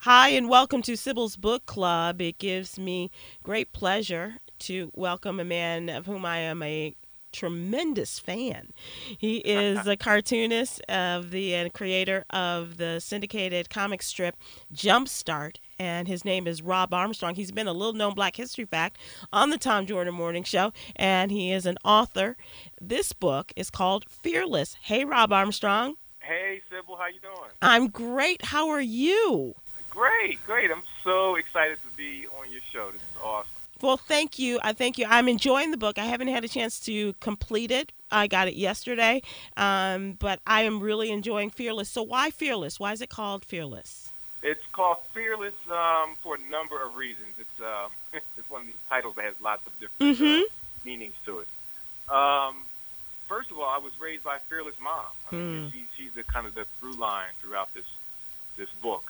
Hi, and welcome to Sybil's Book Club. It gives me great pleasure to welcome a man of whom I am a tremendous fan. He is a cartoonist of the and creator of the syndicated comic strip Jumpstart, and his name is Rob Armstrong. He's been a little known Black History fact on the Tom Jordan Morning Show, and he is an author. This book is called Fearless. Hey, Rob Armstrong. Hey, Sybil, how you doing? I'm great. How are you? Great, great. I'm so excited to be on your show. This is awesome. Well, thank you. I thank you. I'm enjoying the book. I haven't had a chance to complete it. I got it yesterday, but I am really enjoying Fearless. So why Fearless? Why is it called Fearless? It's called Fearless for a number of reasons. It's it's one of these titles that has lots of different Mm-hmm. meanings to it. Um, First of all, I was raised by a fearless mom. I mean, Mm. she's the kind of the through line throughout this book.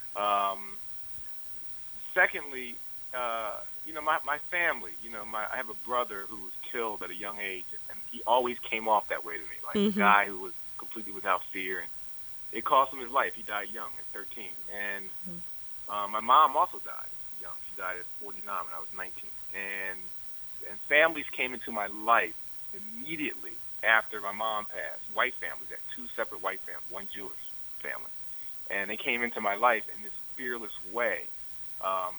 Secondly, my family. I have a brother who was killed at a young age, and he always came off that way to me, like a Mm-hmm. guy who was completely without fear, and it cost him his life. He died young at 13, and my mom also died young. She died at 49 when I was 19, and families came into my life immediately after my mom passed. White families, that two separate white families, one Jewish family, and they came into my life in this fearless way, um,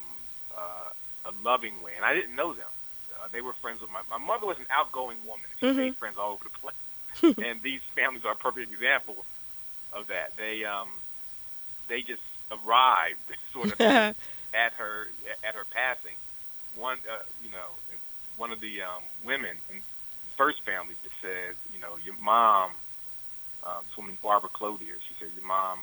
a loving way, and I didn't know them. They were friends with my mother was an outgoing woman. She Mm-hmm. made friends all over the place, and these families are a perfect example of that. They just arrived sort of at her passing. One, one of the women in the first family just said, your mom, this woman Barbara Clothier, she said your mom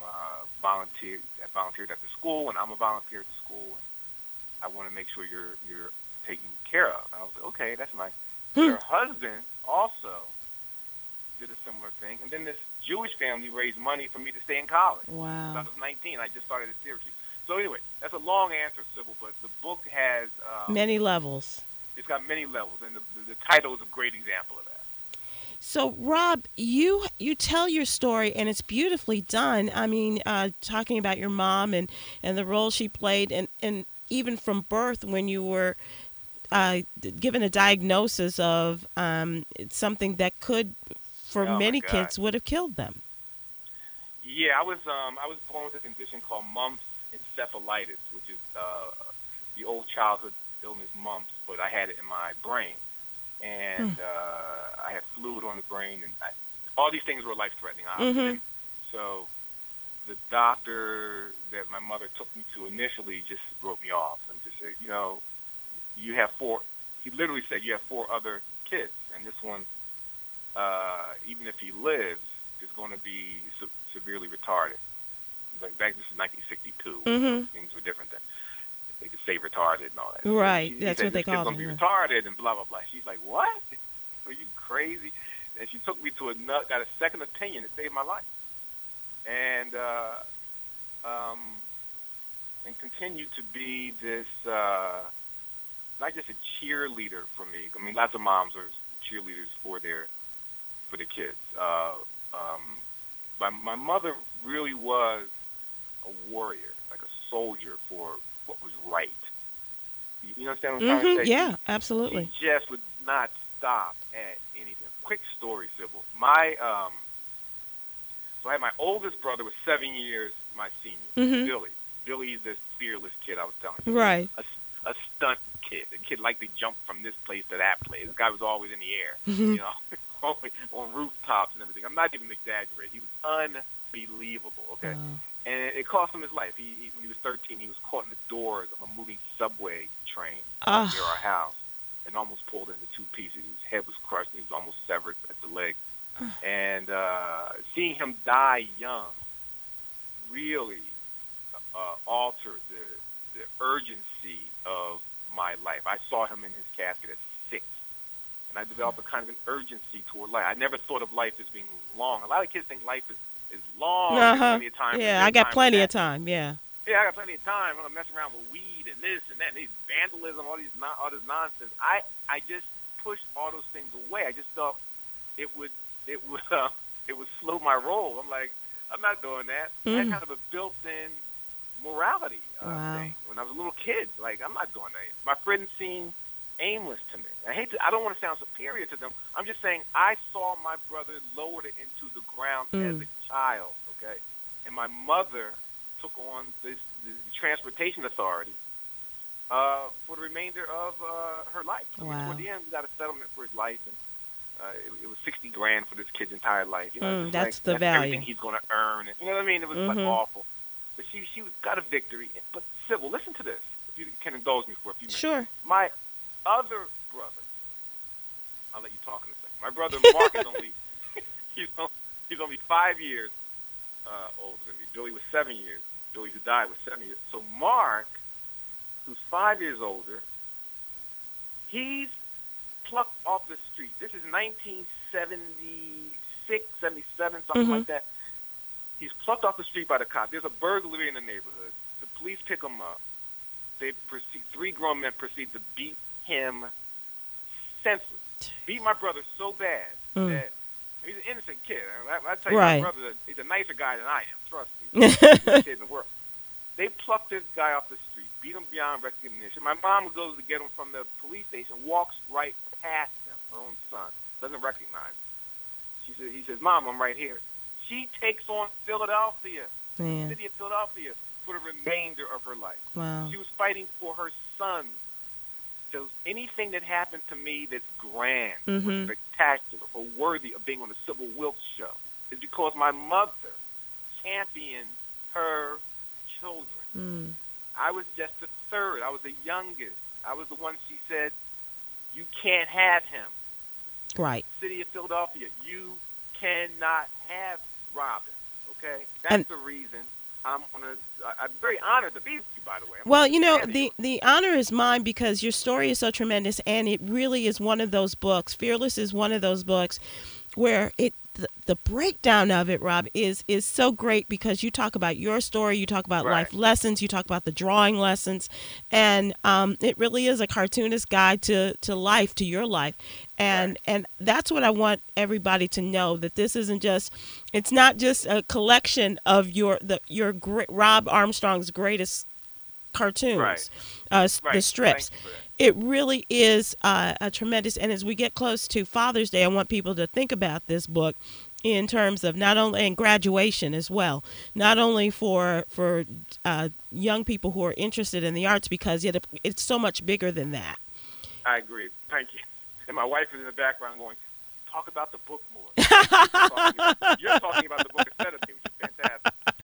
volunteered at the school, and I'm a volunteer at the school, and I want to make sure you're taken care of. And I was like, okay, that's nice. But her husband also did a similar thing, and then this Jewish family raised money for me to stay in college. So I Wow. was 19. I just started at Syracuse. So anyway, that's a long answer, Sybil, but the book has Many levels. it's got many levels, and the title is a great example of that. So, Rob, you tell your story, and it's beautifully done. I mean, talking about your mom and the role she played, and even from birth when you were given a diagnosis of something that could, for Oh my many God. kids, would have killed them. Yeah, I was born with a condition called mumps encephalitis, which is the old childhood illness mumps, but I had it in my brain, and I had fluid on the brain, and all these things were life threatening, obviously. Mm-hmm. So the doctor that my mother took me to initially just wrote me off and just said, you have four. He literally said you have four other kids, and this one, even if he lives, is going to be severely retarded. Like back, this is 1962. Mm-hmm. Things were different then. They could say retarded and all that. Right. He That's said what they this kid's called going to be them. retarded and blah blah blah. She's like, what? Are you crazy? And she took me to got a second opinion that saved my life, and and continued to be this not just a cheerleader for me. I mean, lots of moms are cheerleaders for their kids. My mother really was a warrior, like a soldier for what was right. You understand what I'm trying Mm-hmm. to say? Yeah, She absolutely. just would not stop at anything. Quick story, Sybil. So I had my oldest brother was 7 years my senior, Mm-hmm. Billy. Billy's this fearless kid I was telling you. Right. A stunt kid. A kid liked to jump from this place to that place. This guy was always in the air, Mm-hmm. always on rooftops and everything. I'm not even exaggerating. He was unbelievable, okay? Wow. And it cost him his life. When he was 13, he was caught in the doors of a moving subway train Ah. near our house and almost pulled into two pieces. His head was crushed and he was almost severed at the leg. And seeing him die young really altered the urgency of my life. I saw him in his casket at 6, and I developed a kind of an urgency toward life. I never thought of life as being long. A lot of kids think life is long. There's Uh-huh. plenty of time. Yeah, I There's got time for plenty of that. time. Yeah. Yeah, I got plenty of time. I'm gonna mess around with weed and this and that, and these vandalism, all this nonsense. I just pushed all those things away. I just thought it would it would it would slow my roll. I'm like, I'm not doing that. I had Mm. kind of a built-in morality Wow. thing. When I was a little kid, like, I'm not doing that. My friends seemed aimless to me. I don't want to sound superior to them. I'm just saying I saw my brother lowered it into the ground as a child, okay? And my mother took on the transportation authority for the remainder of her life. I mean, toward the end, we got a settlement for his life, and it was $60,000 for this kid's entire life. You know, that's like, the value. Everything he's going to earn. You know what I mean? It was like awful. But she got a victory. But Sybil, listen to this, if you can indulge me for a few minutes. Sure. My other brother, I'll let you talk in a second. My brother Mark is only he's only 5 years older than me. Billy was 7 years. Billy, who died, was 7 years. So Mark, who's 5 years older, he's plucked off the street. This is 1976, 77, something like that. He's plucked off the street by the cops. There's a burglary in the neighborhood. The police pick him up. Three grown men proceed to beat him senseless. Beat my brother so bad that he's an innocent kid. I tell you, my brother, he's a nicer guy than I am. Trust me. He's the best kid in the world. They plucked this guy off the street, beat him beyond recognition. My mom goes to get him from the police station, walks right past him, her own son, doesn't recognize him. He says, "Mom, I'm right here." She takes on Philadelphia, the city of Philadelphia, for the remainder of her life. Wow. She was fighting for her son. So anything that happened to me that's grand, or spectacular, or worthy of being on the Sybil Wilkes show is because my mother championed her children. I was just the third. I was the youngest. I was the one she said, "You can't have him." Right. City of Philadelphia, you cannot have Robin. Okay? That's the reason I'm very honored to be with you, by the way. Well, you know, the honor is mine because your story is so tremendous, and it really is one of those books. Fearless is one of those books where the breakdown of it, Rob, is so great because you talk about your story, you talk about life lessons, you talk about the drawing lessons, and it really is a cartoonist guide to life, to your life. And that's what I want everybody to know, that this isn't just, it's not just a collection of your Rob Armstrong's greatest cartoons, the strips. It really is a tremendous, and as we get close to Father's Day, I want people to think about this book in terms of not only in graduation as well, not only for young people who are interested in the arts, because it's so much bigger than that. I agree. Thank you. And my wife is in the background going, "Talk about the book more." You're talking about the book instead of me, which is fantastic.